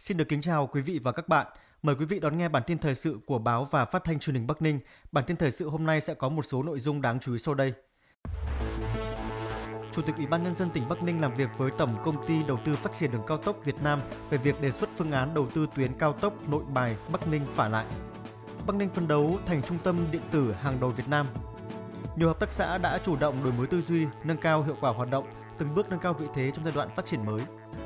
Xin được kính chào quý vị và các bạn. Mời quý vị đón nghe bản tin thời sự của báo và phát thanh truyền hình Bắc Ninh. Bản tin thời sự hôm nay sẽ có một số nội dung đáng chú ý sau đây. Chủ tịch Ủy ban Nhân dân tỉnh Bắc Ninh làm việc với Tổng Công ty Đầu tư Phát triển Đường cao tốc Việt Nam về việc đề xuất phương án đầu tư tuyến cao tốc Nội Bài - Bắc Ninh - Phả Lại. Bắc Ninh phấn đấu thành trung tâm điện tử hàng đầu Việt Nam. Nhiều hợp tác xã đã chủ động đổi mới tư duy, nâng cao hiệu quả hoạt động, từng bước nâng cao vị thế trong giai đoạn phát triển mới.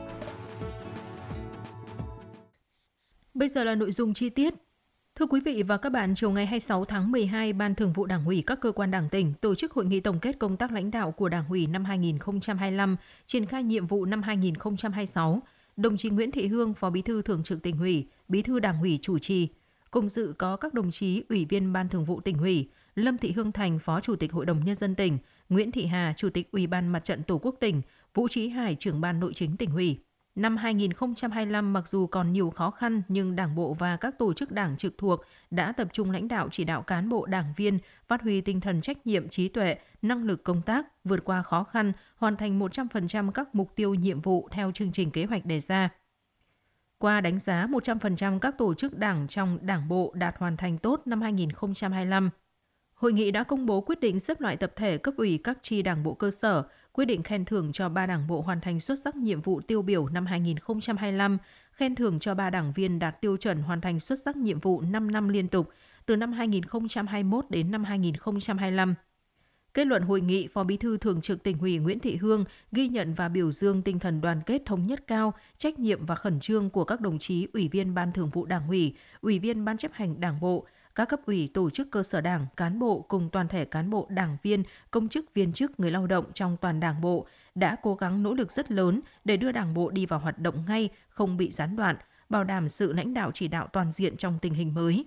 Bây giờ là nội dung chi tiết. Thưa quý vị và các bạn, chiều ngày 26 tháng 12, Ban Thường vụ Đảng ủy các cơ quan Đảng tỉnh tổ chức hội nghị tổng kết công tác lãnh đạo của Đảng ủy năm 2025, triển khai nhiệm vụ năm 2026. Đồng chí Nguyễn Thị Hương, Phó Bí thư Thường trực Tỉnh ủy, Bí thư Đảng ủy chủ trì. Cùng dự có các đồng chí Ủy viên Ban Thường vụ Tỉnh ủy, Lâm Thị Hương Thành, Phó Chủ tịch Hội đồng Nhân dân tỉnh, Nguyễn Thị Hà, Chủ tịch Ủy ban Mặt trận Tổ quốc tỉnh, Vũ Trí Hải, Trưởng ban Nội chính Tỉnh ủy. Năm 2025 mặc dù còn nhiều khó khăn nhưng Đảng bộ và các tổ chức đảng trực thuộc đã tập trung lãnh đạo chỉ đạo cán bộ đảng viên phát huy tinh thần trách nhiệm, trí tuệ, năng lực công tác, vượt qua khó khăn, hoàn thành 100% các mục tiêu nhiệm vụ theo chương trình kế hoạch đề ra. Qua đánh giá 100% các tổ chức đảng trong Đảng bộ đạt hoàn thành tốt năm 2025. Hội nghị đã công bố quyết định xếp loại tập thể cấp ủy các chi đảng bộ cơ sở, quyết định khen thưởng cho 3 đảng bộ hoàn thành xuất sắc nhiệm vụ tiêu biểu năm 2025, khen thưởng cho 3 đảng viên đạt tiêu chuẩn hoàn thành xuất sắc nhiệm vụ 5 năm liên tục, từ năm 2021 đến năm 2025. Kết luận hội nghị, Phó Bí thư Thường trực Tỉnh ủy Nguyễn Thị Hương ghi nhận và biểu dương tinh thần đoàn kết thống nhất cao, trách nhiệm và khẩn trương của các đồng chí Ủy viên Ban Thường vụ Đảng ủy, Ủy viên Ban chấp hành Đảng bộ, các cấp ủy tổ chức cơ sở đảng, cán bộ cùng toàn thể cán bộ đảng viên, công chức viên chức, người lao động trong toàn đảng bộ đã cố gắng nỗ lực rất lớn để đưa đảng bộ đi vào hoạt động ngay, không bị gián đoạn, bảo đảm sự lãnh đạo chỉ đạo toàn diện trong tình hình mới.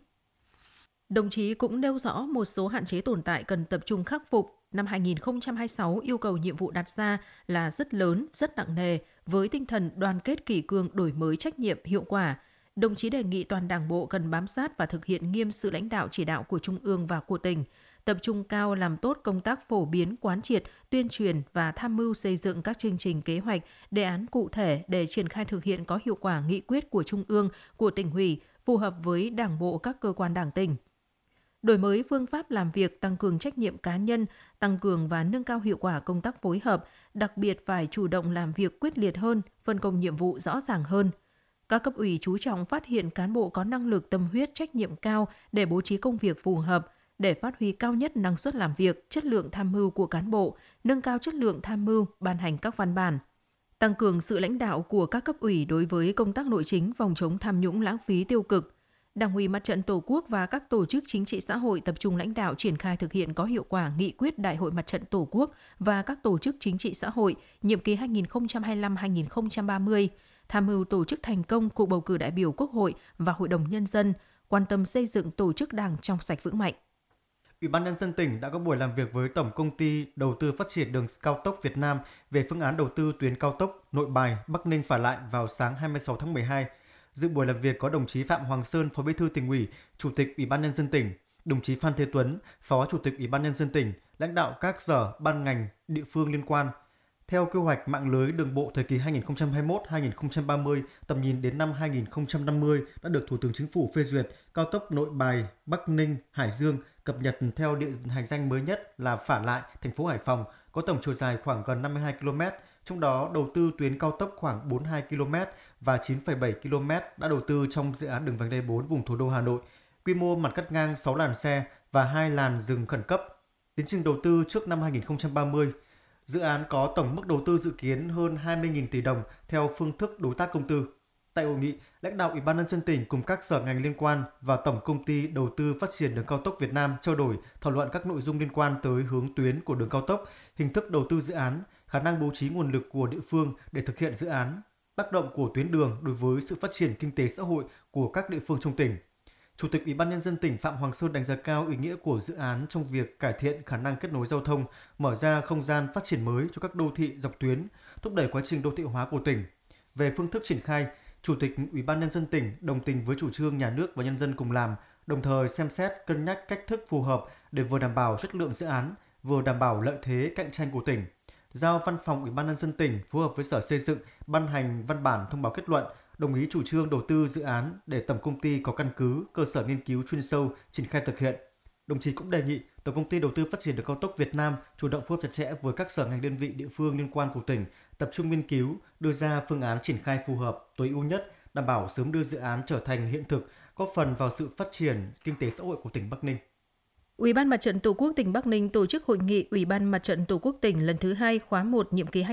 Đồng chí cũng nêu rõ một số hạn chế tồn tại cần tập trung khắc phục. Năm 2026 yêu cầu nhiệm vụ đặt ra là rất lớn, rất nặng nề, với tinh thần đoàn kết kỷ cương, đổi mới trách nhiệm, hiệu quả. Đồng chí đề nghị toàn Đảng bộ cần bám sát và thực hiện nghiêm sự lãnh đạo chỉ đạo của Trung ương và của tỉnh, tập trung cao làm tốt công tác phổ biến, quán triệt, tuyên truyền và tham mưu xây dựng các chương trình kế hoạch, đề án cụ thể để triển khai thực hiện có hiệu quả nghị quyết của Trung ương, của Tỉnh ủy, phù hợp với Đảng bộ các cơ quan Đảng tỉnh. Đổi mới phương pháp làm việc, tăng cường trách nhiệm cá nhân, tăng cường và nâng cao hiệu quả công tác phối hợp, đặc biệt phải chủ động làm việc quyết liệt hơn, phân công nhiệm vụ rõ ràng hơn. Các cấp ủy chú trọng phát hiện cán bộ có năng lực, tâm huyết, trách nhiệm cao để bố trí công việc phù hợp, để phát huy cao nhất năng suất làm việc, chất lượng tham mưu của cán bộ, nâng cao chất lượng tham mưu, ban hành các văn bản. Tăng cường sự lãnh đạo của các cấp ủy đối với công tác nội chính, phòng chống tham nhũng lãng phí tiêu cực. Đảng ủy Mặt trận Tổ quốc và các tổ chức chính trị xã hội tập trung lãnh đạo triển khai thực hiện có hiệu quả nghị quyết Đại hội Mặt trận Tổ quốc và các tổ chức chính trị xã hội nhiệm kỳ 2025-2030, tham mưu tổ chức thành công cuộc bầu cử đại biểu Quốc hội và Hội đồng Nhân dân, quan tâm xây dựng tổ chức đảng trong sạch vững mạnh. Ủy ban Nhân dân tỉnh đã có buổi làm việc với Tổng Công ty Đầu tư Phát triển Đường cao tốc Việt Nam về phương án đầu tư tuyến cao tốc Nội Bài - Bắc Ninh - Phả Lại vào sáng 26 tháng 12. Dự buổi làm việc có đồng chí Phạm Hoàng Sơn, Phó Bí thư Tỉnh ủy, Chủ tịch Ủy ban Nhân dân tỉnh, đồng chí Phan Thế Tuấn, Phó Chủ tịch Ủy ban Nhân dân tỉnh, lãnh đạo các sở, ban ngành, địa phương liên quan. Theo kế hoạch mạng lưới đường bộ thời kỳ 2021-2030, tầm nhìn đến năm 2050 đã được Thủ tướng Chính phủ phê duyệt, cao tốc Nội Bài - Bắc Ninh - Hải Dương cập nhật theo địa hành danh mới nhất là Phả Lại, thành phố Hải Phòng, có tổng chiều dài khoảng gần 52 km, trong đó đầu tư tuyến cao tốc khoảng 42 km và 9,7 km đã đầu tư trong dự án đường vành đai 4 vùng thủ đô Hà Nội, quy mô mặt cắt ngang 6 làn xe và 2 làn dừng khẩn cấp. Tiến trình đầu tư trước năm 2030. Dự án có tổng mức đầu tư dự kiến hơn 20.000 tỷ đồng theo phương thức đối tác công tư. Tại hội nghị, lãnh đạo Ủy ban Nhân dân tỉnh cùng các sở ngành liên quan và Tổng Công ty Đầu tư Phát triển Đường cao tốc Việt Nam trao đổi, thảo luận các nội dung liên quan tới hướng tuyến của đường cao tốc, hình thức đầu tư dự án, khả năng bố trí nguồn lực của địa phương để thực hiện dự án, tác động của tuyến đường đối với sự phát triển kinh tế xã hội của các địa phương trong tỉnh. Chủ tịch Ủy ban Nhân dân tỉnh Phạm Hoàng Sơn đánh giá cao ý nghĩa của dự án trong việc cải thiện khả năng kết nối giao thông, mở ra không gian phát triển mới cho các đô thị dọc tuyến, thúc đẩy quá trình đô thị hóa của tỉnh. Về phương thức triển khai, Chủ tịch Ủy ban Nhân dân tỉnh đồng tình với chủ trương nhà nước và nhân dân cùng làm, đồng thời xem xét cân nhắc cách thức phù hợp để vừa đảm bảo chất lượng dự án, vừa đảm bảo lợi thế cạnh tranh của tỉnh. Giao Văn phòng Ủy ban Nhân dân tỉnh phối hợp với Sở Xây dựng ban hành văn bản thông báo kết luận, đồng ý chủ trương đầu tư dự án để tổng công ty có căn cứ, cơ sở nghiên cứu chuyên sâu triển khai thực hiện. Đồng chí cũng đề nghị Tổng công ty Đầu tư Phát triển Đường cao tốc Việt Nam chủ động phối hợp chặt chẽ với các sở ngành đơn vị địa phương liên quan của tỉnh, tập trung nghiên cứu, đưa ra phương án triển khai phù hợp, tối ưu nhất, đảm bảo sớm đưa dự án trở thành hiện thực, góp phần vào sự phát triển kinh tế xã hội của tỉnh Bắc Ninh. Ủy ban Mặt trận Tổ quốc tỉnh Bắc Ninh tổ chức hội nghị Ủy ban Mặt trận Tổ quốc tỉnh lần thứ 2 khóa 1 nhiệm kỳ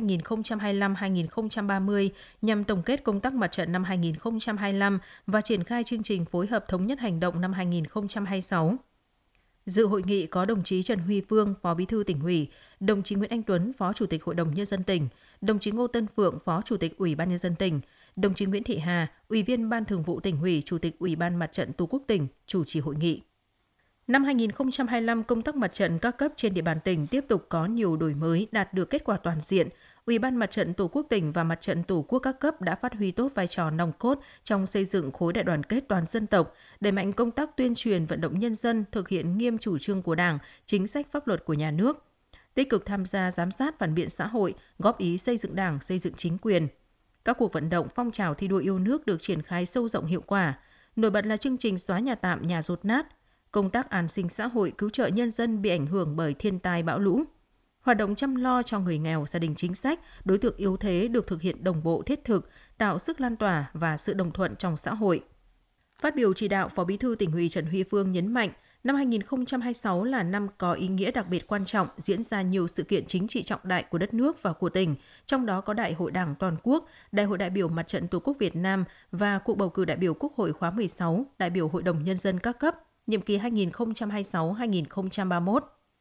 2025-2030 nhằm tổng kết công tác mặt trận năm 2025 và triển khai chương trình phối hợp thống nhất hành động năm 2026. Dự hội nghị có đồng chí Trần Huy Phương, Phó Bí thư Tỉnh ủy, đồng chí Nguyễn Anh Tuấn, Phó Chủ tịch Hội đồng Nhân dân tỉnh, đồng chí Ngô Tân Phượng, Phó Chủ tịch Ủy ban Nhân dân tỉnh, đồng chí Nguyễn Thị Hà, Ủy viên Ban Thường vụ Tỉnh ủy, Chủ tịch Ủy ban Mặt trận Tổ quốc tỉnh, chủ trì hội nghị. Năm 2025, công tác mặt trận các cấp trên địa bàn tỉnh tiếp tục có nhiều đổi mới, đạt được kết quả toàn diện. Ủy ban Mặt trận Tổ quốc tỉnh và Mặt trận Tổ quốc các cấp đã phát huy tốt vai trò nòng cốt trong xây dựng khối đại đoàn kết toàn dân tộc, đẩy mạnh công tác tuyên truyền vận động nhân dân thực hiện nghiêm chủ trương của Đảng, chính sách pháp luật của nhà nước, tích cực tham gia giám sát phản biện xã hội, góp ý xây dựng Đảng, xây dựng chính quyền. Các cuộc vận động phong trào thi đua yêu nước được triển khai sâu rộng hiệu quả. Nổi bật là chương trình xóa nhà tạm, nhà dột nát, công tác an sinh xã hội cứu trợ nhân dân bị ảnh hưởng bởi thiên tai bão lũ. Hoạt động chăm lo cho người nghèo, gia đình chính sách, đối tượng yếu thế được thực hiện đồng bộ thiết thực, tạo sức lan tỏa và sự đồng thuận trong xã hội. Phát biểu chỉ đạo, Phó Bí thư Tỉnh ủy Trần Huy Phương nhấn mạnh, năm 2026 là năm có ý nghĩa đặc biệt quan trọng, diễn ra nhiều sự kiện chính trị trọng đại của đất nước và của tỉnh, trong đó có Đại hội Đảng toàn quốc, Đại hội đại biểu Mặt trận Tổ quốc Việt Nam và cuộc bầu cử đại biểu Quốc hội khóa 16, đại biểu Hội đồng Nhân dân các cấp, nhiệm kỳ 2026-2031.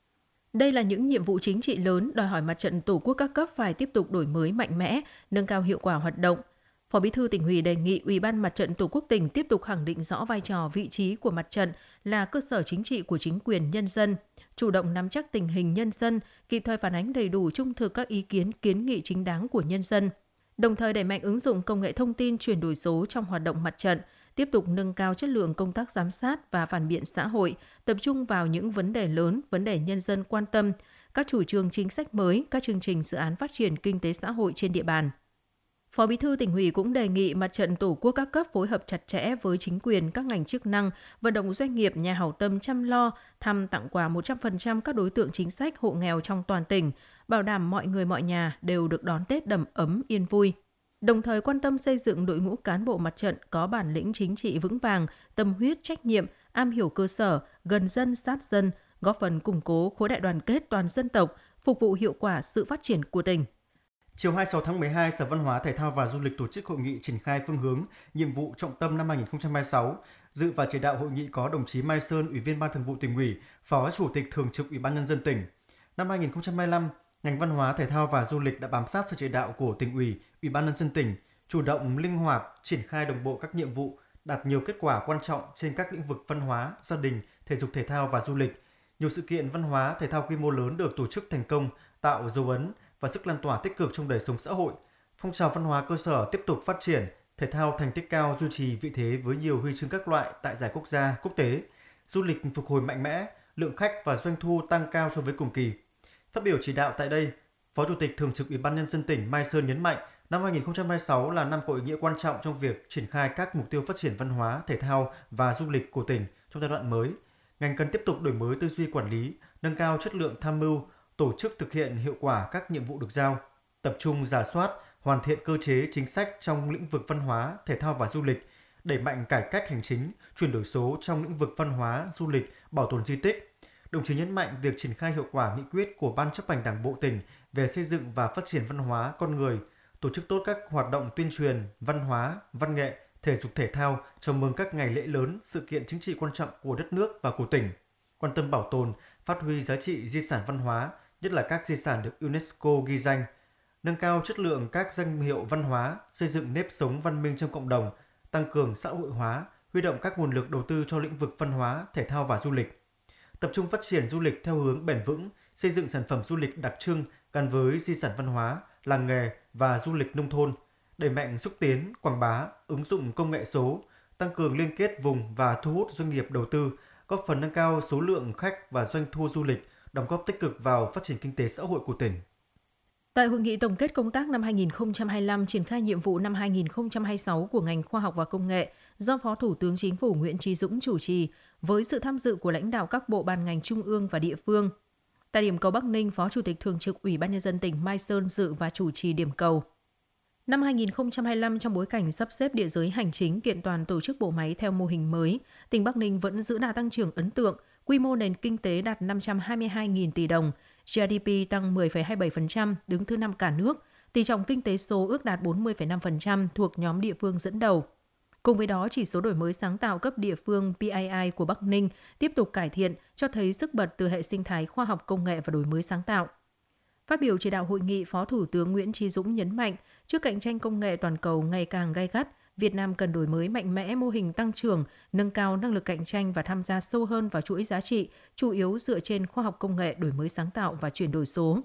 Đây là những nhiệm vụ chính trị lớn đòi hỏi Mặt trận Tổ quốc các cấp phải tiếp tục đổi mới mạnh mẽ, nâng cao hiệu quả hoạt động. Phó Bí thư Tỉnh ủy đề nghị Ủy ban Mặt trận Tổ quốc tỉnh tiếp tục khẳng định rõ vai trò vị trí của mặt trận là cơ sở chính trị của chính quyền nhân dân, chủ động nắm chắc tình hình nhân dân, kịp thời phản ánh đầy đủ trung thực các ý kiến kiến nghị chính đáng của nhân dân. Đồng thời đẩy mạnh ứng dụng công nghệ thông tin chuyển đổi số trong hoạt động mặt trận, tiếp tục nâng cao chất lượng công tác giám sát và phản biện xã hội, tập trung vào những vấn đề lớn, vấn đề nhân dân quan tâm, các chủ trương chính sách mới, các chương trình dự án phát triển kinh tế xã hội trên địa bàn. Phó Bí thư Tỉnh ủy cũng đề nghị Mặt trận Tổ quốc các cấp phối hợp chặt chẽ với chính quyền, các ngành chức năng, vận động doanh nghiệp, nhà hảo tâm chăm lo, thăm tặng quà 100% các đối tượng chính sách hộ nghèo trong toàn tỉnh, bảo đảm mọi người mọi nhà đều được đón Tết đầm ấm, yên vui. Đồng thời quan tâm xây dựng đội ngũ cán bộ mặt trận có bản lĩnh chính trị vững vàng, tâm huyết, trách nhiệm, am hiểu cơ sở, gần dân, sát dân, góp phần củng cố khối đại đoàn kết toàn dân tộc, phục vụ hiệu quả sự phát triển của tỉnh. Chiều 26 tháng 12, Sở Văn hóa, Thể thao và Du lịch tổ chức hội nghị triển khai phương hướng, nhiệm vụ trọng tâm năm 2026. Dự và chỉ đạo hội nghị có đồng chí Mai Sơn, Ủy viên Ban Thường vụ Tỉnh ủy, Phó Chủ tịch Thường trực Ủy ban Nhân dân tỉnh. Năm 2025, ngành văn hóa, thể thao và du lịch đã bám sát sự chỉ đạo của Tỉnh ủy, Ủy ban Nhân dân tỉnh, chủ động linh hoạt triển khai đồng bộ các nhiệm vụ, đạt nhiều kết quả quan trọng trên các lĩnh vực văn hóa, gia đình, thể dục thể thao và du lịch. Nhiều sự kiện văn hóa, thể thao quy mô lớn được tổ chức thành công, tạo dấu ấn và sức lan tỏa tích cực trong đời sống xã hội. Phong trào văn hóa cơ sở tiếp tục phát triển, thể thao thành tích cao duy trì vị thế với nhiều huy chương các loại tại giải quốc gia, quốc tế. Du lịch phục hồi mạnh mẽ, lượng khách và doanh thu tăng cao so với cùng kỳ. Phát biểu chỉ đạo tại đây, Phó Chủ tịch Thường trực Ủy ban Nhân dân tỉnh Mai Sơn nhấn mạnh, năm 2026 là năm có ý nghĩa quan trọng trong việc triển khai các mục tiêu phát triển văn hóa, thể thao và du lịch của tỉnh trong giai đoạn mới. Ngành cần tiếp tục đổi mới tư duy quản lý, nâng cao chất lượng tham mưu, tổ chức thực hiện hiệu quả các nhiệm vụ được giao, tập trung rà soát, hoàn thiện cơ chế chính sách trong lĩnh vực văn hóa, thể thao và du lịch, đẩy mạnh cải cách hành chính, chuyển đổi số trong lĩnh vực văn hóa, du lịch, bảo tồn di tích. Đồng chí nhấn mạnh việc triển khai hiệu quả nghị quyết của Ban chấp hành Đảng bộ tỉnh về xây dựng và phát triển văn hóa con người, tổ chức tốt các hoạt động tuyên truyền, văn hóa, văn nghệ, thể dục thể thao, chào mừng các ngày lễ lớn, sự kiện chính trị quan trọng của đất nước và của tỉnh, quan tâm bảo tồn, phát huy giá trị di sản văn hóa, nhất là các di sản được UNESCO ghi danh, nâng cao chất lượng các danh hiệu văn hóa, xây dựng nếp sống văn minh trong cộng đồng, tăng cường xã hội hóa, huy động các nguồn lực đầu tư cho lĩnh vực văn hóa, thể thao và du lịch. Tập trung phát triển du lịch theo hướng bền vững, xây dựng sản phẩm du lịch đặc trưng gắn với di sản văn hóa, làng nghề và du lịch nông thôn, đẩy mạnh xúc tiến, quảng bá, ứng dụng công nghệ số, tăng cường liên kết vùng và thu hút doanh nghiệp đầu tư, góp phần nâng cao số lượng khách và doanh thu du lịch, đóng góp tích cực vào phát triển kinh tế xã hội của tỉnh. Tại hội nghị tổng kết công tác năm 2025 triển khai nhiệm vụ năm 2026 của ngành khoa học và công nghệ do Phó Thủ tướng Chính phủ Nguyễn Chí Dũng chủ trì với sự tham dự của lãnh đạo các bộ ban ngành trung ương và địa phương. Tại điểm cầu Bắc Ninh, Phó Chủ tịch Thường trực Ủy ban Nhân dân tỉnh Mai Sơn dự và chủ trì điểm cầu. Năm 2025, trong bối cảnh sắp xếp địa giới hành chính kiện toàn tổ chức bộ máy theo mô hình mới, tỉnh Bắc Ninh vẫn giữ đà tăng trưởng ấn tượng, quy mô nền kinh tế đạt 522.000 tỷ đồng, GDP tăng 10,27%, đứng thứ 5 cả nước, tỷ trọng kinh tế số ước đạt 40,5% thuộc nhóm địa phương dẫn đầu. Cùng với đó, chỉ số đổi mới sáng tạo cấp địa phương PII của Bắc Ninh tiếp tục cải thiện, cho thấy sức bật từ hệ sinh thái khoa học công nghệ và đổi mới sáng tạo. Phát biểu chỉ đạo hội nghị, Phó Thủ tướng Nguyễn Chí Dũng nhấn mạnh, trước cạnh tranh công nghệ toàn cầu ngày càng gay gắt, Việt Nam cần đổi mới mạnh mẽ mô hình tăng trưởng, nâng cao năng lực cạnh tranh và tham gia sâu hơn vào chuỗi giá trị, chủ yếu dựa trên khoa học công nghệ, đổi mới sáng tạo và chuyển đổi số.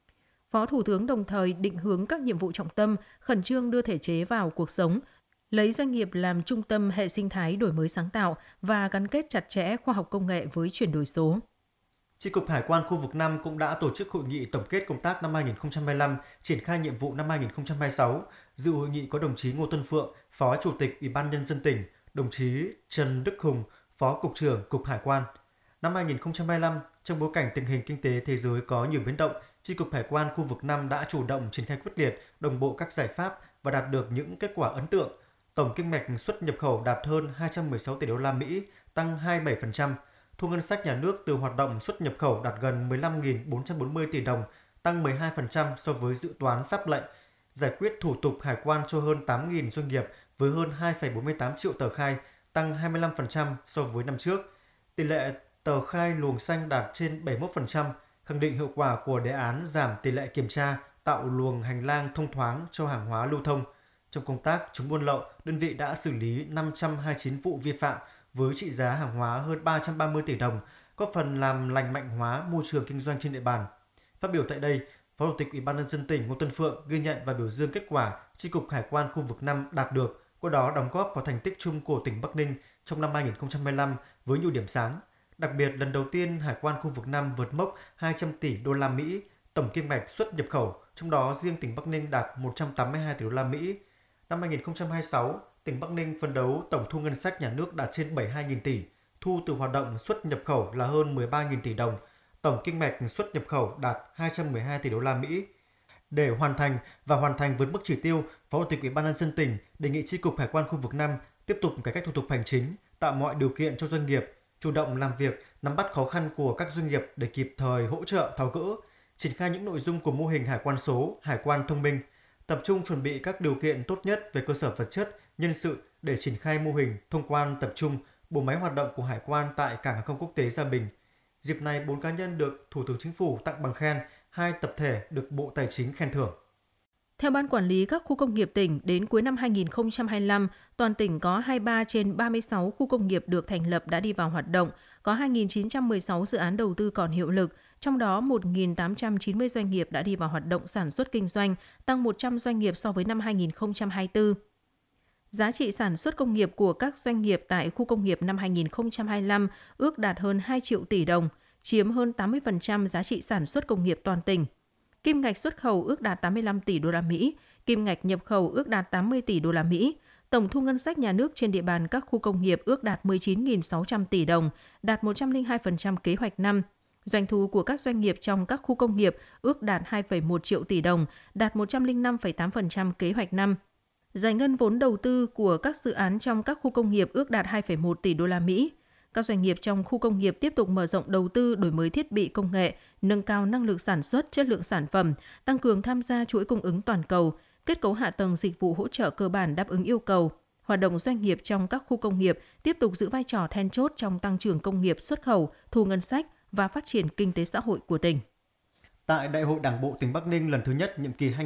Phó Thủ tướng đồng thời định hướng các nhiệm vụ trọng tâm, khẩn trương đưa thể chế vào cuộc sống, lấy doanh nghiệp làm trung tâm hệ sinh thái đổi mới sáng tạo và gắn kết chặt chẽ khoa học công nghệ với chuyển đổi số. Chi cục Hải quan khu vực 5 cũng đã tổ chức hội nghị tổng kết công tác năm 2025, triển khai nhiệm vụ năm 2026. Dự hội nghị có đồng chí Ngô Tân Phượng, Phó Chủ tịch Ủy ban Nhân dân tỉnh, đồng chí Trần Đức Hùng, Phó Cục trưởng Cục Hải quan. Năm 2025, trong bối cảnh tình hình kinh tế thế giới có nhiều biến động, Chi cục Hải quan khu vực 5 đã chủ động triển khai quyết liệt, đồng bộ các giải pháp và đạt được những kết quả ấn tượng. Tổng kinh mạch xuất nhập khẩu đạt hơn 216 tỷ đô la Mỹ, tăng 27%. Thu ngân sách nhà nước từ hoạt động xuất nhập khẩu đạt gần 15.440 tỷ đồng, tăng 12% so với dự toán pháp lệnh. Giải quyết thủ tục hải quan cho hơn 8.000 doanh nghiệp với hơn 2,48 triệu tờ khai, tăng 25% so với năm trước. Tỷ lệ tờ khai luồng xanh đạt trên 71%, khẳng định hiệu quả của đề án giảm tỷ lệ kiểm tra, tạo luồng hành lang thông thoáng cho hàng hóa lưu thông. Trong công tác chống buôn lậu, đơn vị đã xử lý 529 vụ vi phạm với trị giá hàng hóa hơn 330 tỷ đồng, góp phần làm lành mạnh hóa môi trường kinh doanh trên địa bàn. Phát biểu tại đây, Phó Chủ tịch Ủy ban Nhân dân tỉnh Ngô Tân Phượng ghi nhận và biểu dương kết quả Chi cục Hải quan khu vực 5 đạt được, qua đó đóng góp vào thành tích chung của tỉnh Bắc Ninh trong năm 2025 với nhiều điểm sáng. Đặc biệt, lần đầu tiên Hải quan khu vực 5 vượt mốc 200 tỷ đô la Mỹ tổng kim ngạch xuất nhập khẩu, trong đó riêng tỉnh Bắc Ninh đạt 182 tỷ đô la Mỹ. Năm 2026, tỉnh Bắc Ninh phấn đấu tổng thu ngân sách nhà nước đạt trên 72.000 tỷ, thu từ hoạt động xuất nhập khẩu là hơn 13.000 tỷ đồng, tổng kim ngạch xuất nhập khẩu đạt 212 tỷ đô la Mỹ. Để hoàn thành vượt mức chỉ tiêu, Phó Chủ tịch Ủy ban Nhân dân tỉnh đề nghị Chi cục Hải quan khu vực 5 tiếp tục cải cách thủ tục hành chính, tạo mọi điều kiện cho doanh nghiệp chủ động làm việc, nắm bắt khó khăn của các doanh nghiệp để kịp thời hỗ trợ tháo gỡ, triển khai những nội dung của mô hình hải quan số, hải quan thông minh, tập trung chuẩn bị các điều kiện tốt nhất về cơ sở vật chất, nhân sự để triển khai mô hình thông quan tập trung, bộ máy hoạt động của hải quan tại cảng hàng không quốc tế Gia Bình. Dịp này, 4 cá nhân được Thủ tướng Chính phủ tặng bằng khen, 2 tập thể được Bộ Tài chính khen thưởng. Theo Ban Quản lý các khu công nghiệp tỉnh, đến cuối năm 2025, toàn tỉnh có 23 trên 36 khu công nghiệp được thành lập đã đi vào hoạt động, có 2.916 dự án đầu tư còn hiệu lực, trong đó 1.890 doanh nghiệp đã đi vào hoạt động sản xuất kinh doanh, tăng 100 doanh nghiệp so với năm 2024. Giá trị sản xuất công nghiệp của các doanh nghiệp tại khu công nghiệp năm 2025 ước đạt hơn 2 triệu tỷ đồng, chiếm hơn 80% giá trị sản xuất công nghiệp toàn tỉnh. Kim ngạch xuất khẩu ước đạt 85 tỷ đô la Mỹ, kim ngạch nhập khẩu ước đạt 80 tỷ đô la Mỹ. Tổng thu ngân sách nhà nước trên địa bàn các khu công nghiệp ước đạt 19.600 tỷ đồng, đạt 102% kế hoạch năm. Doanh thu của các doanh nghiệp trong các khu công nghiệp ước đạt 2,1 triệu tỷ đồng, đạt 105,8% kế hoạch năm. Giải ngân vốn đầu tư của các dự án trong các khu công nghiệp ước đạt 2,1 tỷ đô la Mỹ. Các doanh nghiệp trong khu công nghiệp tiếp tục mở rộng đầu tư, đổi mới thiết bị công nghệ, nâng cao năng lực sản xuất, chất lượng sản phẩm, tăng cường tham gia chuỗi cung ứng toàn cầu, kết cấu hạ tầng dịch vụ hỗ trợ cơ bản đáp ứng yêu cầu. Hoạt động doanh nghiệp trong các khu công nghiệp tiếp tục giữ vai trò then chốt trong tăng trưởng công nghiệp xuất khẩu, thu ngân sách và phát triển kinh tế xã hội của tỉnh. Tại Đại hội Đảng bộ tỉnh Bắc Ninh lần thứ nhất nhiệm kỳ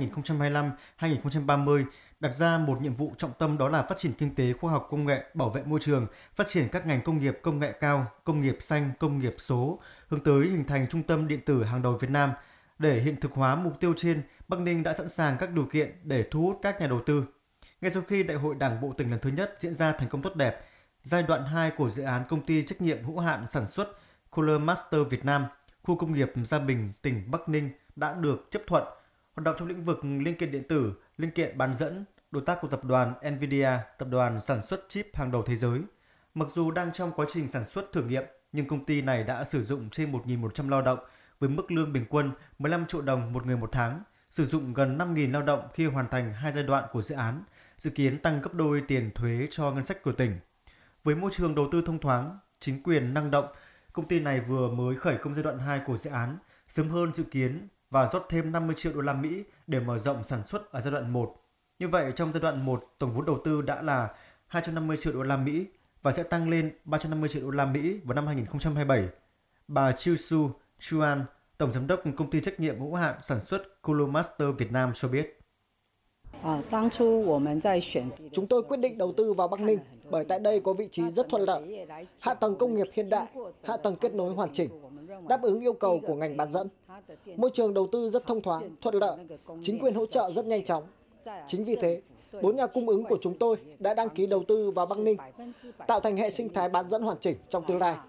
2025-2030 đặt ra một nhiệm vụ trọng tâm, đó là phát triển kinh tế khoa học công nghệ, bảo vệ môi trường, phát triển các ngành công nghiệp công nghệ cao, công nghiệp xanh, công nghiệp số, hướng tới hình thành trung tâm điện tử hàng đầu Việt Nam. Để hiện thực hóa mục tiêu trên, Bắc Ninh đã sẵn sàng các điều kiện để thu hút các nhà đầu tư. Ngay sau khi Đại hội Đảng bộ tỉnh lần thứ nhất diễn ra thành công tốt đẹp, giai đoạn 2 của dự án công ty trách nhiệm hữu hạn sản xuất Cooler Master Việt Nam, khu công nghiệp Gia Bình, tỉnh Bắc Ninh đã được chấp thuận. hoạt động trong lĩnh vực linh kiện điện tử, linh kiện bán dẫn, đối tác của tập đoàn Nvidia, tập đoàn sản xuất chip hàng đầu thế giới. Mặc dù đang trong quá trình sản xuất thử nghiệm, nhưng công ty này đã sử dụng trên 1.100 lao động với mức lương bình quân 15 triệu đồng một người một tháng, sử dụng gần 5.000 lao động khi hoàn thành 2 giai đoạn của dự án, dự kiến tăng gấp đôi tiền thuế cho ngân sách của tỉnh. Với môi trường đầu tư thông thoáng, chính quyền năng động, công ty này vừa mới khởi công giai đoạn 2 của dự án, sớm hơn dự kiến và rót thêm 50 triệu đô la Mỹ để mở rộng sản xuất ở giai đoạn 1. Như vậy, trong giai đoạn 1, tổng vốn đầu tư đã là 250 triệu đô la Mỹ và sẽ tăng lên 350 triệu đô la Mỹ vào năm 2027. Bà Chiu Su Chuan, Tổng Giám đốc Công ty trách nhiệm hữu hạn sản xuất Colomaster Việt Nam cho biết. Chúng tôi quyết định đầu tư vào Bắc Ninh bởi tại đây có vị trí rất thuận lợi, hạ tầng công nghiệp hiện đại, hạ tầng kết nối hoàn chỉnh, đáp ứng yêu cầu của ngành bán dẫn. Môi trường đầu tư rất thông thoáng, thuận lợi, chính quyền hỗ trợ rất nhanh chóng. Chính vì thế, 4 nhà cung ứng của chúng tôi đã đăng ký đầu tư vào Bắc Ninh, tạo thành hệ sinh thái bán dẫn hoàn chỉnh trong tương lai.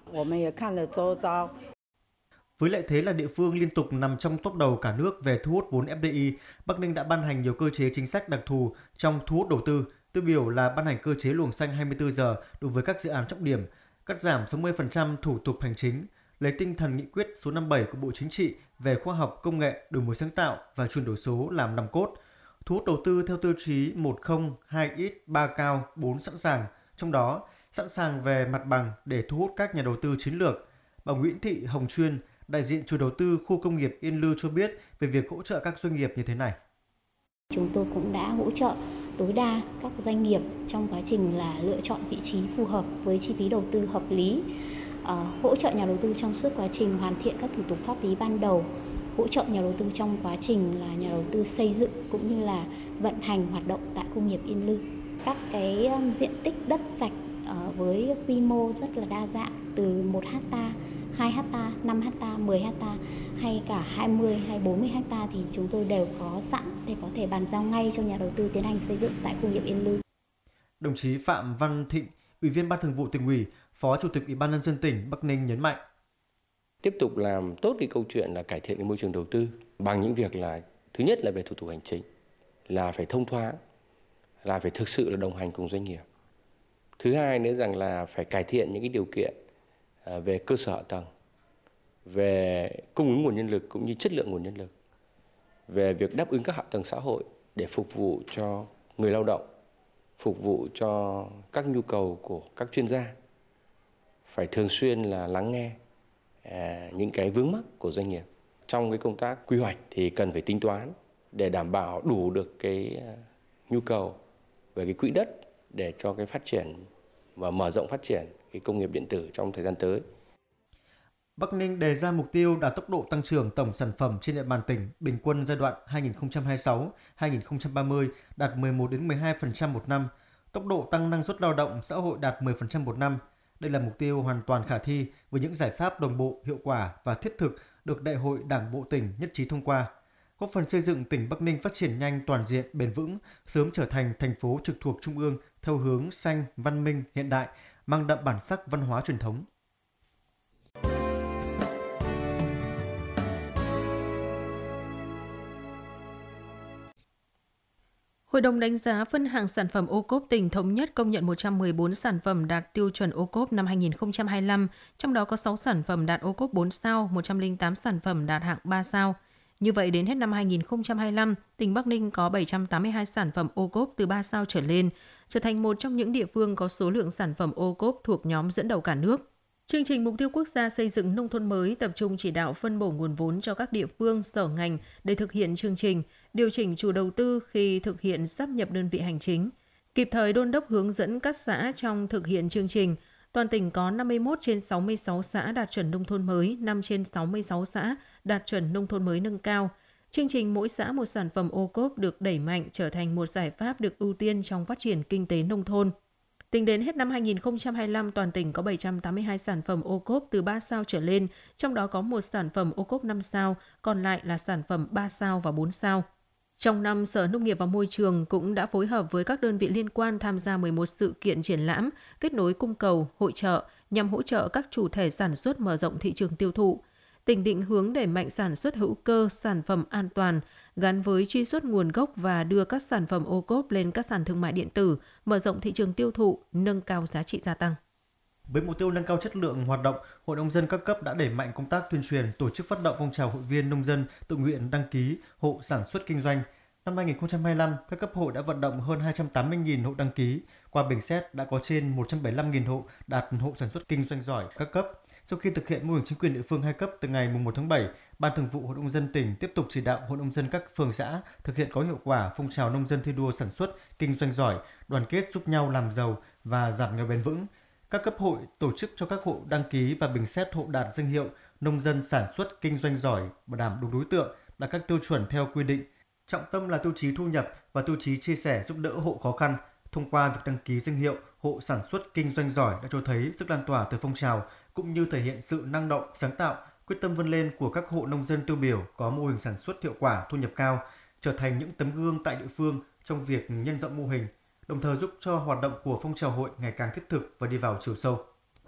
Với lợi thế là địa phương liên tục nằm trong top đầu cả nước về thu hút vốn FDI, Bắc Ninh đã ban hành nhiều cơ chế chính sách đặc thù trong thu hút đầu tư. Tiêu biểu là ban hành cơ chế luồng xanh 24 giờ đối với các dự án trọng điểm, cắt giảm 60% thủ tục hành chính, lấy tinh thần nghị quyết số 57 của Bộ Chính trị về khoa học, công nghệ, đổi mới sáng tạo và chuyển đổi số làm nòng cốt. Thu hút đầu tư theo tiêu chí 10, 2 ít, 3 cao, 4 sẵn sàng, trong đó sẵn sàng về mặt bằng để thu hút các nhà đầu tư chiến lược. Bà Nguyễn Thị Hồng Chuyên, đại diện chủ đầu tư khu công nghiệp Yên Lư cho biết về việc hỗ trợ các doanh nghiệp như thế này. Chúng tôi cũng đã hỗ trợ tối đa các doanh nghiệp trong quá trình là lựa chọn vị trí phù hợp với chi phí đầu tư hợp lý, hỗ trợ nhà đầu tư trong suốt quá trình hoàn thiện các thủ tục pháp lý ban đầu, hỗ trợ nhà đầu tư trong quá trình là nhà đầu tư xây dựng cũng như là vận hành hoạt động tại công nghiệp Yên Lư. Các cái diện tích đất sạch với quy mô rất là đa dạng từ 1 ha, 2 ha, 5 ha, 10 ha hay cả 20 hay 40 ha thì chúng tôi đều có sẵn để có thể bàn giao ngay cho nhà đầu tư tiến hành xây dựng tại công nghiệp Yên Lư. Đồng chí Phạm Văn Thịnh, Ủy viên Ban Thường vụ Tỉnh ủy, Phó Chủ tịch Ủy ban Nhân dân tỉnh Bắc Ninh nhấn mạnh. Tiếp tục làm tốt cái câu chuyện là cải thiện cái môi trường đầu tư bằng những việc là thứ nhất là về thủ tục hành chính, là phải thông thoáng, là phải thực sự là đồng hành cùng doanh nghiệp. Thứ hai nữa rằng là phải cải thiện những cái điều kiện về cơ sở hạ tầng, về cung ứng nguồn nhân lực cũng như chất lượng nguồn nhân lực, về việc đáp ứng các hạ tầng xã hội để phục vụ cho người lao động, phục vụ cho các nhu cầu của các chuyên gia. Phải thường xuyên là lắng nghe những cái vướng mắc của doanh nghiệp. Trong cái công tác quy hoạch thì cần phải tính toán để đảm bảo đủ được cái nhu cầu về cái quỹ đất để cho cái phát triển và mở rộng phát triển cái công nghiệp điện tử trong thời gian tới. Bắc Ninh đề ra mục tiêu đạt tốc độ tăng trưởng tổng sản phẩm trên địa bàn tỉnh bình quân giai đoạn 2026-2030 đạt 11 đến 12% một năm, tốc độ tăng năng suất lao động xã hội đạt 10% một năm. Đây là mục tiêu hoàn toàn khả thi với những giải pháp đồng bộ, hiệu quả và thiết thực được Đại hội Đảng bộ tỉnh nhất trí thông qua, góp phần xây dựng tỉnh Bắc Ninh phát triển nhanh, toàn diện, bền vững, sớm trở thành thành phố trực thuộc Trung ương theo hướng xanh, văn minh, hiện đại, mang đậm bản sắc văn hóa truyền thống. Hội đồng đánh giá phân hạng sản phẩm ô cốp tỉnh thống nhất công nhận 114 sản phẩm đạt tiêu chuẩn ô cốp năm 2025, trong đó có 6 sản phẩm đạt ô cốp 4 sao, 108 sản phẩm đạt hạng 3 sao. Như vậy, đến hết năm 2025, tỉnh Bắc Ninh có 782 sản phẩm ô cốp từ 3 sao trở lên, trở thành một trong những địa phương có số lượng sản phẩm ô cốp thuộc nhóm dẫn đầu cả nước. Chương trình Mục tiêu Quốc gia xây dựng nông thôn mới tập trung chỉ đạo phân bổ nguồn vốn cho các địa phương, sở ngành để thực hiện chương trình, điều chỉnh chủ đầu tư khi thực hiện sáp nhập đơn vị hành chính, kịp thời đôn đốc hướng dẫn các xã trong thực hiện chương trình. Toàn tỉnh có 51 trên 66 xã đạt chuẩn nông thôn mới, 5 trên 66 xã đạt chuẩn nông thôn mới nâng cao. Chương trình mỗi xã một sản phẩm ô cốp được đẩy mạnh trở thành một giải pháp được ưu tiên trong phát triển kinh tế nông thôn. Tính đến hết năm 2025, toàn tỉnh có 782 sản phẩm ô cốp từ 3 sao trở lên, trong đó có một sản phẩm ô cốp 5 sao, còn lại là sản phẩm 3 sao và 4 sao. Trong năm, Sở Nông nghiệp và Môi trường cũng đã phối hợp với các đơn vị liên quan tham gia 11 sự kiện triển lãm, kết nối cung cầu, hội chợ nhằm hỗ trợ các chủ thể sản xuất mở rộng thị trường tiêu thụ. tỉnh định hướng đẩy mạnh sản xuất hữu cơ, sản phẩm an toàn, gắn với truy xuất nguồn gốc và đưa các sản phẩm ô cốp lên các sàn thương mại điện tử, mở rộng thị trường tiêu thụ, nâng cao giá trị gia tăng. Với mục tiêu nâng cao chất lượng hoạt động, Hội nông dân các cấp đã đẩy mạnh công tác tuyên truyền, tổ chức phát động phong trào hội viên nông dân tự nguyện đăng ký hộ sản xuất kinh doanh. Năm 2025, các cấp hội đã vận động hơn 280.000 hộ đăng ký. Qua bình xét đã có trên 175.000 hộ đạt hộ sản xuất kinh doanh giỏi các cấp. Sau khi thực hiện mô hình chính quyền địa phương 2 cấp từ ngày 1 tháng 7, Ban Thường vụ Hội nông dân tỉnh tiếp tục chỉ đạo Hội nông dân các phường xã thực hiện có hiệu quả phong trào nông dân thi đua sản xuất kinh doanh giỏi, đoàn kết giúp nhau làm giàu và giảm nghèo bền vững. Các cấp hội tổ chức cho các hộ đăng ký và bình xét hộ đạt danh hiệu nông dân sản xuất kinh doanh giỏi, bảo đảm đúng đối tượng, đạt các tiêu chuẩn theo quy định. Trọng tâm là tiêu chí thu nhập và tiêu chí chia sẻ giúp đỡ hộ khó khăn. Thông qua việc đăng ký danh hiệu hộ sản xuất kinh doanh giỏi đã cho thấy sức lan tỏa từ phong trào cũng như thể hiện sự năng động, sáng tạo, quyết tâm vươn lên của các hộ nông dân tiêu biểu có mô hình sản xuất hiệu quả, thu nhập cao, trở thành những tấm gương tại địa phương trong việc nhân rộng mô hình, đồng thời giúp cho hoạt động của phong trào hội ngày càng thiết thực và đi vào chiều sâu.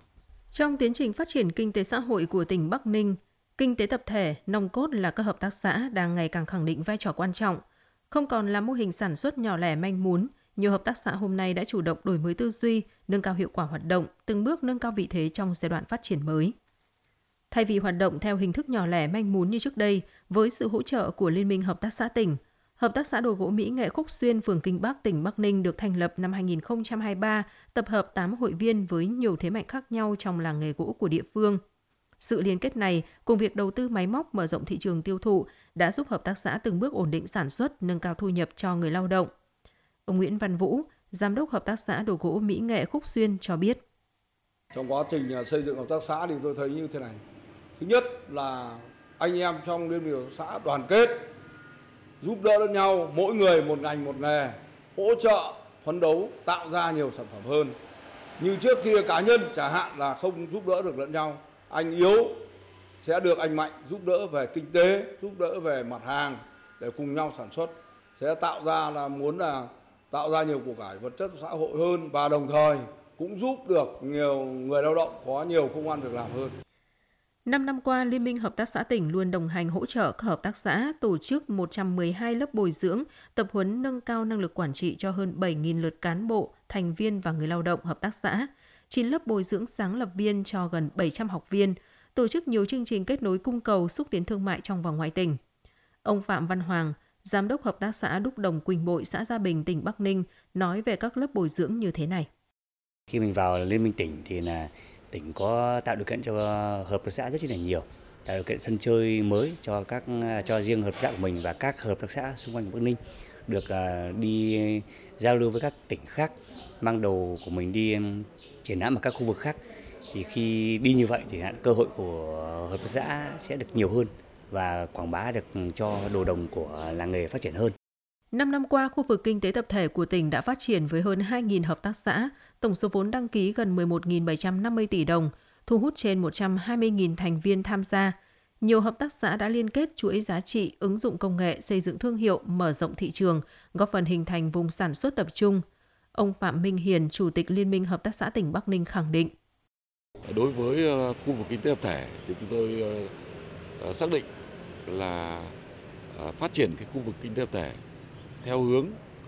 Trong tiến trình phát triển kinh tế xã hội của tỉnh Bắc Ninh, kinh tế tập thể, nòng cốt là các hợp tác xã đang ngày càng khẳng định vai trò quan trọng. Không còn là mô hình sản xuất nhỏ lẻ manh mún, nhiều hợp tác xã hôm nay đã chủ động đổi mới tư duy, nâng cao hiệu quả hoạt động, từng bước nâng cao vị thế trong giai đoạn phát triển mới. Thay vì hoạt động theo hình thức nhỏ lẻ manh mún như trước đây, với sự hỗ trợ của Liên minh Hợp tác xã tỉnh, Hợp tác xã đồ gỗ Mỹ Nghệ Khúc Xuyên, phường Kinh Bắc, tỉnh Bắc Ninh được thành lập năm 2023, tập hợp 8 hội viên với nhiều thế mạnh khác nhau trong làng nghề gỗ của địa phương. Sự liên kết này cùng việc đầu tư máy móc mở rộng thị trường tiêu thụ đã giúp hợp tác xã từng bước ổn định sản xuất, nâng cao thu nhập cho người lao động. Ông Nguyễn Văn Vũ, Giám đốc Hợp tác xã đồ gỗ Mỹ Nghệ Khúc Xuyên cho biết. Trong quá trình xây dựng hợp tác xã thì tôi thấy như thế này. Thứ nhất là anh em trong liên minh hợp tác xã đoàn kết, giúp đỡ lẫn nhau, mỗi người một ngành một nghề, hỗ trợ, phấn đấu, tạo ra nhiều sản phẩm hơn. Như trước kia cá nhân chẳng hạn là không giúp đỡ được lẫn nhau. Anh yếu sẽ được anh mạnh giúp đỡ về kinh tế, giúp đỡ về mặt hàng để cùng nhau sản xuất. Sẽ tạo ra nhiều của cải vật chất xã hội hơn và đồng thời cũng giúp được nhiều người lao động có nhiều công ăn việc làm hơn. 5 năm qua, Liên minh Hợp tác xã tỉnh luôn đồng hành hỗ trợ các hợp tác xã tổ chức 112 lớp bồi dưỡng, tập huấn nâng cao năng lực quản trị cho hơn 7.000 lượt cán bộ, thành viên và người lao động hợp tác xã, 9 lớp bồi dưỡng sáng lập viên cho gần 700 học viên, tổ chức nhiều chương trình kết nối cung cầu xúc tiến thương mại trong và ngoài tỉnh. Ông Phạm Văn Hoàng, Giám đốc Hợp tác xã Đúc Đồng Quỳnh Bội, xã Gia Bình, tỉnh Bắc Ninh nói về các lớp bồi dưỡng như thế này. Khi mình vào Liên minh tỉnh thì là tỉnh có tạo điều kiện cho hợp tác xã rất là nhiều, tạo điều kiện sân chơi mới cho riêng hợp tác xã của mình và các hợp tác xã xung quanh Bắc Ninh được đi giao lưu với các tỉnh khác, mang đồ của mình đi triển lãm ở các khu vực khác. Thì khi đi như vậy thì cơ hội của hợp tác xã sẽ được nhiều hơn và quảng bá được cho đồ đồng của làng nghề phát triển hơn. 5 năm qua, khu vực kinh tế tập thể của tỉnh đã phát triển với hơn 2.000 hợp tác xã, tổng số vốn đăng ký gần 11.750 tỷ đồng, thu hút trên 120.000 thành viên tham gia. Nhiều hợp tác xã đã liên kết chuỗi giá trị, ứng dụng công nghệ, xây dựng thương hiệu, mở rộng thị trường, góp phần hình thành vùng sản xuất tập trung. Ông Phạm Minh Hiền, Chủ tịch Liên minh Hợp tác xã tỉnh Bắc Ninh khẳng định. Đối với khu vực kinh tế tập thể thì chúng tôi xác định là phát triển cái khu vực kinh tế tập thể theo hướng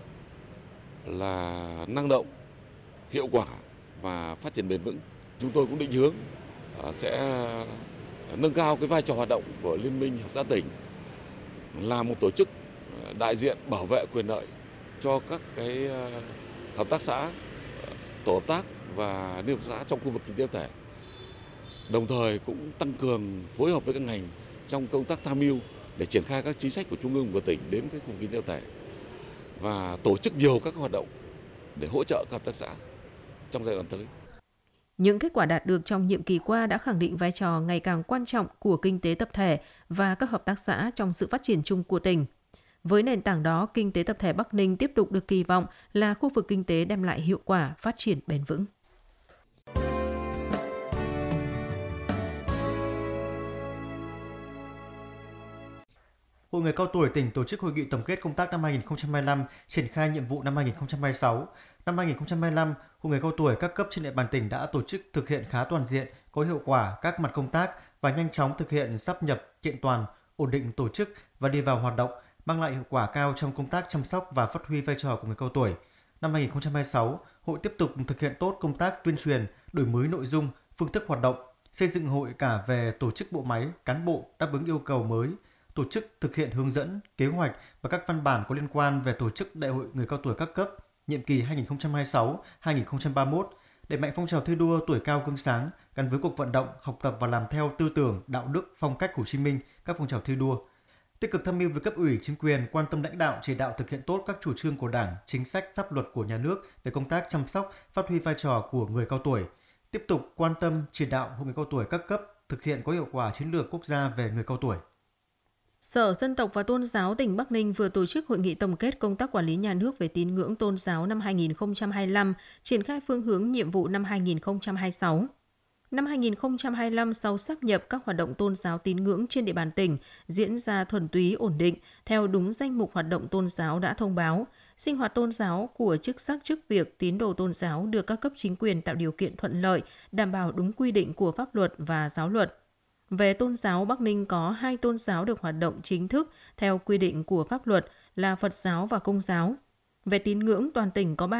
là năng động, hiệu quả và phát triển bền vững. Chúng tôi cũng định hướng sẽ nâng cao cái vai trò hoạt động của Liên minh Hợp tác xã tỉnh là một tổ chức đại diện bảo vệ quyền lợi cho các cái hợp tác xã, tổ hợp tác và liên hợp tác xã trong khu vực kinh tế tập thể. Đồng thời cũng tăng cường phối hợp với các ngành trong công tác tham mưu để triển khai các chính sách của Trung ương và tỉnh đến cái khu vực kinh tế tập thể và tổ chức nhiều các hoạt động để hỗ trợ các hợp tác xã trong giai đoạn tới. Những kết quả đạt được trong nhiệm kỳ qua đã khẳng định vai trò ngày càng quan trọng của kinh tế tập thể và các hợp tác xã trong sự phát triển chung của tỉnh. Với nền tảng đó, kinh tế tập thể Bắc Ninh tiếp tục được kỳ vọng là khu vực kinh tế đem lại hiệu quả phát triển bền vững. Hội người cao tuổi tỉnh tổ chức hội nghị tổng kết công tác năm 2025, triển khai nhiệm vụ năm 2026. Năm 2025, Hội người cao tuổi các cấp trên địa bàn tỉnh đã tổ chức thực hiện khá toàn diện, có hiệu quả các mặt công tác và nhanh chóng thực hiện sáp nhập kiện toàn, ổn định tổ chức và đi vào hoạt động, mang lại hiệu quả cao trong công tác chăm sóc và phát huy vai trò của người cao tuổi. Năm 2026, hội tiếp tục thực hiện tốt công tác tuyên truyền, đổi mới nội dung, phương thức hoạt động, xây dựng hội cả về tổ chức bộ máy, cán bộ đáp ứng yêu cầu mới, tổ chức thực hiện hướng dẫn, kế hoạch và các văn bản có liên quan về tổ chức Đại hội người cao tuổi các cấp, nhiệm kỳ 2026-2031, đẩy mạnh phong trào thi đua tuổi cao gương sáng gắn với cuộc vận động, học tập và làm theo tư tưởng, đạo đức, phong cách Hồ Chí Minh, các phong trào thi đua. Tích cực tham mưu với cấp ủy, chính quyền, quan tâm lãnh đạo, chỉ đạo thực hiện tốt các chủ trương của Đảng, chính sách, pháp luật của nhà nước về công tác chăm sóc, phát huy vai trò của người cao tuổi. Tiếp tục quan tâm, chỉ đạo hội người cao tuổi các cấp thực hiện có hiệu quả chiến lược quốc gia về người cao tuổi. Sở Dân tộc và Tôn giáo tỉnh Bắc Ninh vừa tổ chức hội nghị tổng kết công tác quản lý nhà nước về tín ngưỡng tôn giáo năm 2025, triển khai phương hướng nhiệm vụ năm 2026. Năm 2025, sau sáp nhập các hoạt động tôn giáo tín ngưỡng trên địa bàn tỉnh diễn ra thuần túy, ổn định, theo đúng danh mục hoạt động tôn giáo đã thông báo. Sinh hoạt tôn giáo của chức sắc chức việc tín đồ tôn giáo được các cấp chính quyền tạo điều kiện thuận lợi, đảm bảo đúng quy định của pháp luật và giáo luật. Về tôn giáo, Bắc Ninh có 2 tôn giáo được hoạt động chính thức theo quy định của pháp luật là Phật giáo và Công giáo. Về tín ngưỡng, toàn tỉnh có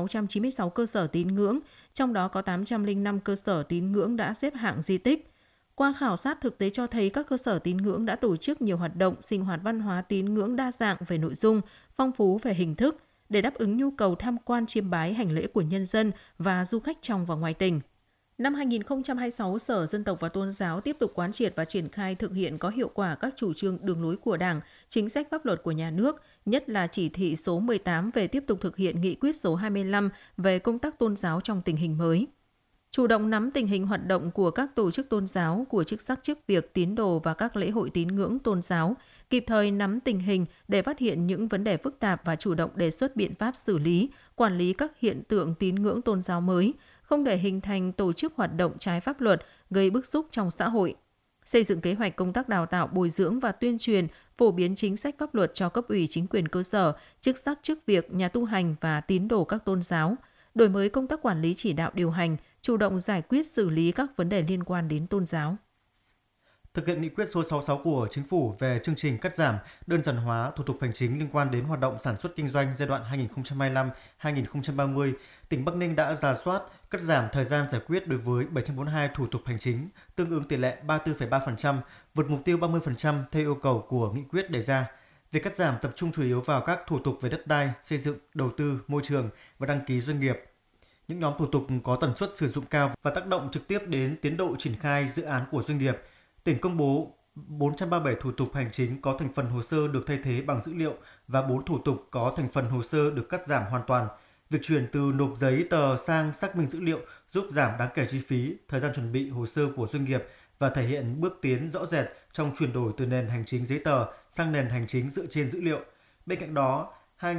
3.696 cơ sở tín ngưỡng, trong đó có 805 cơ sở tín ngưỡng đã xếp hạng di tích. Qua khảo sát thực tế cho thấy các cơ sở tín ngưỡng đã tổ chức nhiều hoạt động sinh hoạt văn hóa tín ngưỡng đa dạng về nội dung, phong phú về hình thức để đáp ứng nhu cầu tham quan chiêm bái hành lễ của nhân dân và du khách trong và ngoài tỉnh. Năm 2026, Sở Dân tộc và Tôn giáo tiếp tục quán triệt và triển khai thực hiện có hiệu quả các chủ trương đường lối của Đảng, chính sách pháp luật của nhà nước, nhất là chỉ thị số 18 về tiếp tục thực hiện nghị quyết số 25 về công tác tôn giáo trong tình hình mới. Chủ động nắm tình hình hoạt động của các tổ chức tôn giáo, của chức sắc chức việc tín đồ và các lễ hội tín ngưỡng tôn giáo, kịp thời nắm tình hình để phát hiện những vấn đề phức tạp và chủ động đề xuất biện pháp xử lý, quản lý các hiện tượng tín ngưỡng tôn giáo mới, không để hình thành tổ chức hoạt động trái pháp luật gây bức xúc trong xã hội. Xây dựng kế hoạch công tác đào tạo, bồi dưỡng và tuyên truyền, phổ biến chính sách pháp luật cho cấp ủy chính quyền cơ sở, chức sắc chức việc, nhà tu hành và tín đồ các tôn giáo, đổi mới công tác quản lý chỉ đạo điều hành, chủ động giải quyết xử lý các vấn đề liên quan đến tôn giáo. Thực hiện nghị quyết số 66 của Chính phủ về chương trình cắt giảm, đơn giản hóa thủ tục hành chính liên quan đến hoạt động sản xuất kinh doanh giai đoạn 2025-2030, tỉnh Bắc Ninh đã rà soát, cắt giảm thời gian giải quyết đối với 742 thủ tục hành chính, tương ứng tỷ lệ 34,3%, vượt mục tiêu 30% theo yêu cầu của nghị quyết đề ra. Việc cắt giảm tập trung chủ yếu vào các thủ tục về đất đai, xây dựng, đầu tư, môi trường và đăng ký doanh nghiệp. Những nhóm thủ tục có tần suất sử dụng cao và tác động trực tiếp đến tiến độ triển khai dự án của doanh nghiệp. Tỉnh công bố 437 thủ tục hành chính có thành phần hồ sơ được thay thế bằng dữ liệu và 4 thủ tục có thành phần hồ sơ được cắt giảm hoàn toàn. Việc chuyển từ nộp giấy tờ sang xác minh dữ liệu giúp giảm đáng kể chi phí, thời gian chuẩn bị hồ sơ của doanh nghiệp và thể hiện bước tiến rõ rệt trong chuyển đổi từ nền hành chính giấy tờ sang nền hành chính dựa trên dữ liệu. Bên cạnh đó,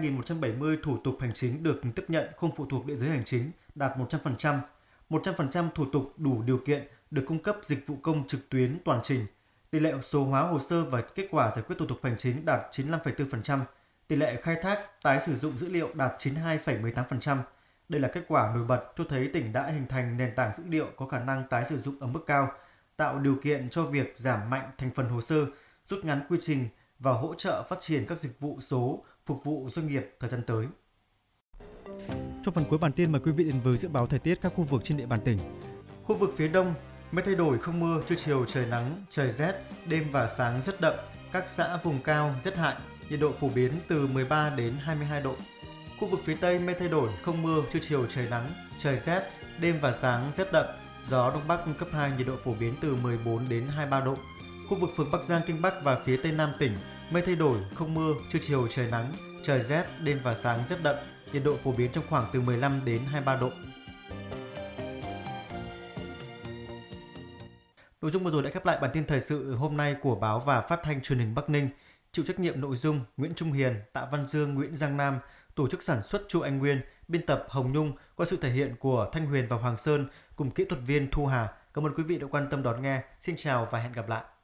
2.170 thủ tục hành chính được tiếp nhận không phụ thuộc địa giới hành chính, đạt 100%. 100% thủ tục đủ điều kiện được cung cấp dịch vụ công trực tuyến toàn trình. Tỷ lệ số hóa hồ sơ và kết quả giải quyết thủ tục hành chính đạt 95,4%. Tỷ lệ khai thác tái sử dụng dữ liệu đạt 92,18%. Đây là kết quả nổi bật cho thấy tỉnh đã hình thành nền tảng dữ liệu có khả năng tái sử dụng ở mức cao, tạo điều kiện cho việc giảm mạnh thành phần hồ sơ, rút ngắn quy trình và hỗ trợ phát triển các dịch vụ số phục vụ doanh nghiệp thời gian tới. Trong phần cuối bản tin mời quý vị đến với dự báo thời tiết các khu vực trên địa bàn tỉnh. Khu vực phía Đông, mây thay đổi không mưa, trưa chiều trời nắng, trời rét, đêm và sáng rất đậm, các xã vùng cao rét hại, nhiệt độ phổ biến từ 13 đến 22 độ. Khu vực phía Tây mây thay đổi không mưa, trưa chiều trời nắng, trời rét, đêm và sáng rét đậm, gió đông bắc cấp 2, nhiệt độ phổ biến từ 14 đến 23 độ. Khu vực phường Bắc Giang, Kinh Bắc và phía Tây Nam tỉnh mây thay đổi không mưa, trưa chiều trời nắng, trời rét, đêm và sáng rét đậm, nhiệt độ phổ biến trong khoảng từ 15 đến 23 độ. Nội dung vừa rồi đã khép lại bản tin thời sự hôm nay của báo và phát thanh truyền hình Bắc Ninh. Chịu trách nhiệm nội dung Nguyễn Trung Hiền, Tạ Văn Dương, Nguyễn Giang Nam, tổ chức sản xuất Chu Anh Nguyên, biên tập Hồng Nhung qua sự thể hiện của Thanh Huyền và Hoàng Sơn cùng kỹ thuật viên Thu Hà. Cảm ơn quý vị đã quan tâm đón nghe. Xin chào và hẹn gặp lại.